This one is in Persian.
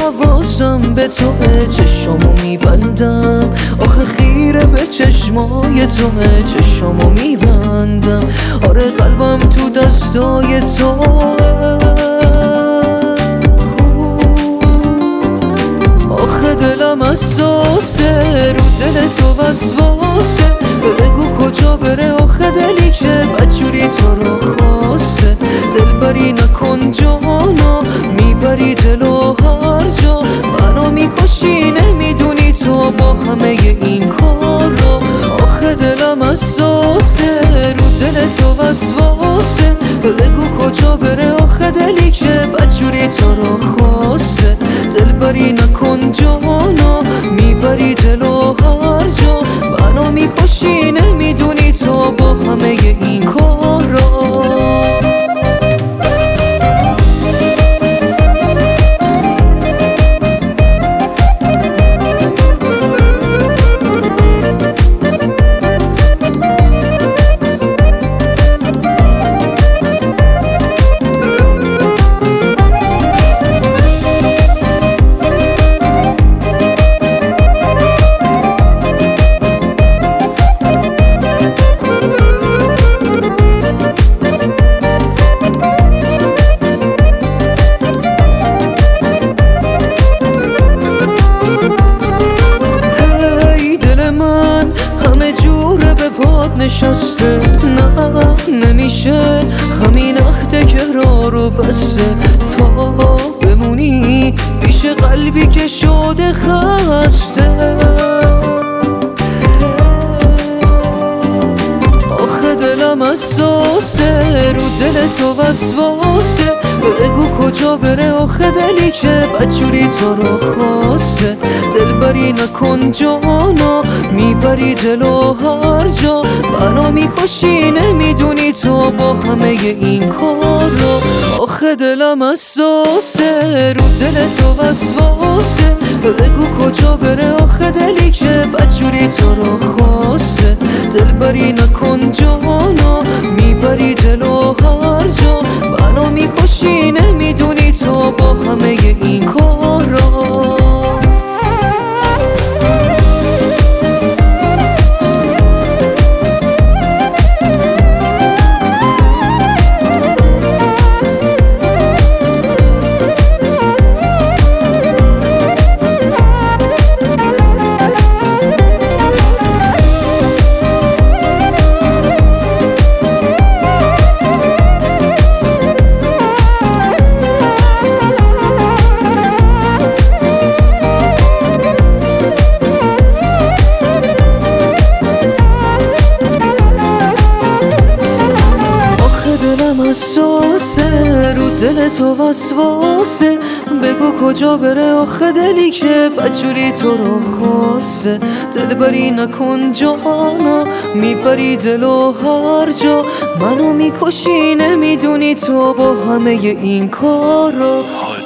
حواسم به توه، چشامو میبندم آخه خیره به چشمای توه، چشامو میبندم آره قلبم تو دستای توه. آخه دلم اساسه رو دل تو وسواسه، بگو کجا بره آخه دلی که بدجوری تو رو خواسته. دلبری نکن جانا میبری دلو هر جا، منو میکشی نمیدونی تو با همه این کارا. آخه دلم اساسه رو دل تو وسواسه، بگو کجا بره آخه دلی که بدجوری تو رو خواسته. دلبری نکن جانا میبری دلو هر جا، منو میکشی نمیدونی تو با همه این کارا. نشسته نه نمیشه همین عهد که راه رو بسته، تا بمونی پیش قلبی که شده خسته. آخه دلم اساسه رو دل تو وسواسه، بگو کجا بره آخه دلی که بدجوری تو رو خواسته. دلبری نکن جانا میبری دلو هر جا، منو میکشی نمیدونی تو با همه این کارا. آخه دلم اساسه رو دل تو وسواسه، بگو کجا بره آخه دلی که بدجوری تو رو خواسته. دلبری نکن جانا میبری دلو هر جا، منو میکشی نمیدونی تو با همه این کارا. اساسه رو دل تو وسواسه، بگو کجا بره آخه دلی که بدجوری تو رو خواسته. دلبری نکن جانا میبری دلو هر جا، منو میکشی نمیدونی تو با همه این کارا.